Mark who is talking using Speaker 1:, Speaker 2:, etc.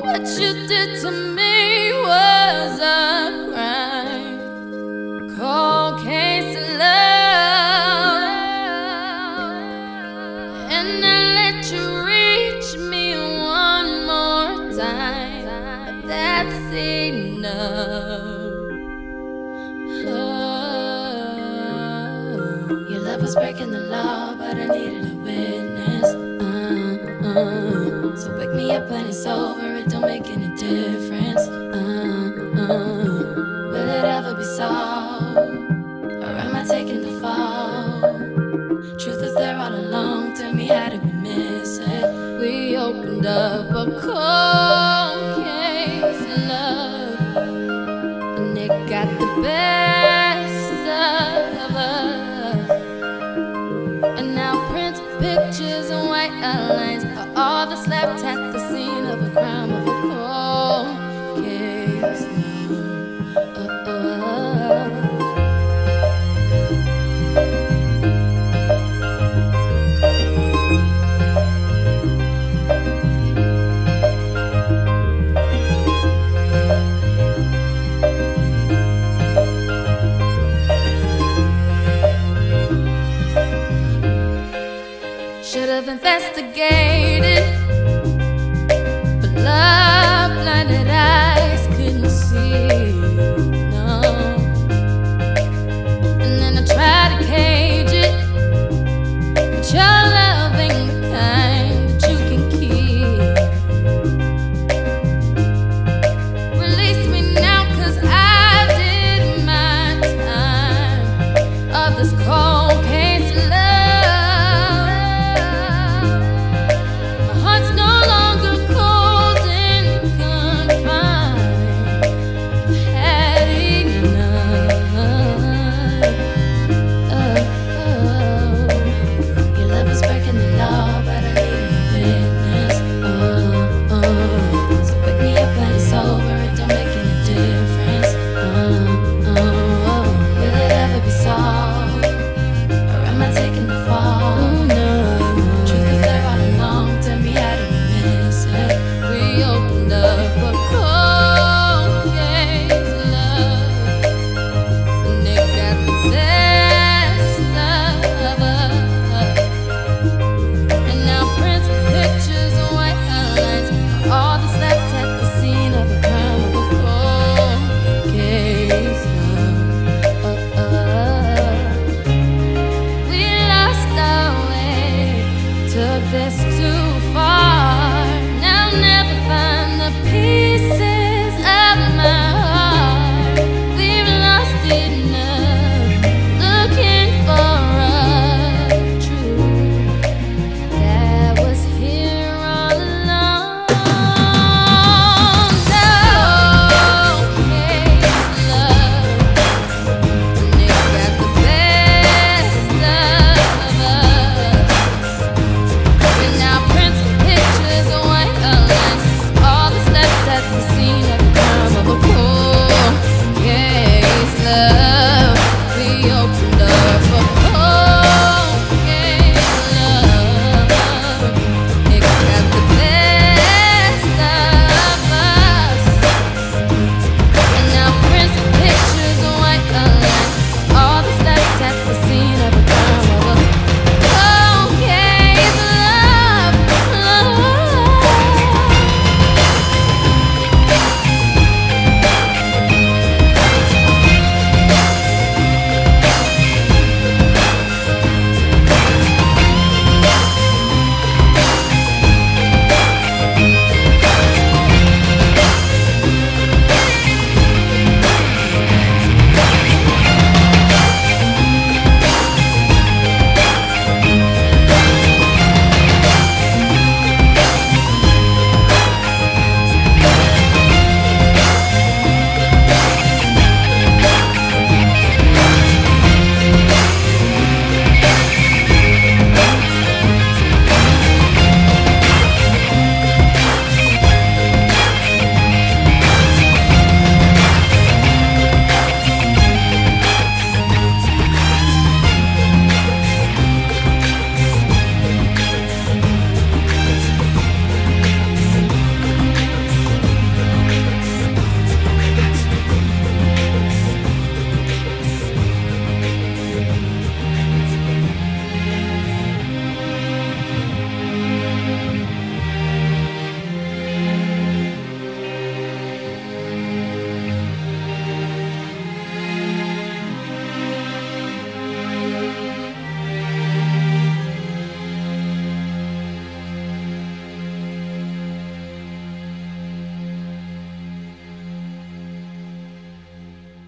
Speaker 1: What you did to me was a crime, cold case of love, and I let you reach me one more time, but that's enough. Your love was breaking the law, but I needed a witness. So wake me up when it's over, it don't make any difference. Will it ever be solved, or am I taking the fall? Truth is there all along, tell me how did we miss it? We opened up a cold case of love, and it got the best of us. And now prints, pictures, and white outlines are all that's left at the scene of a crime, of a cold case. Should have investigated